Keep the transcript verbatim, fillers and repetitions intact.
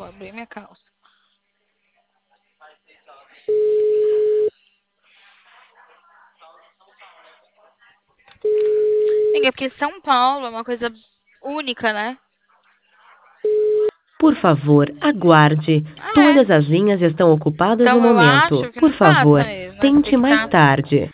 abrir minha calça. Amiga, porque São Paulo é uma coisa única, né? Por favor, aguarde. Ah, é. Todas as linhas estão ocupadas no Então eu momento. acho que Por não passa favor, mesmo. Acho que tem tente que mais estar tarde.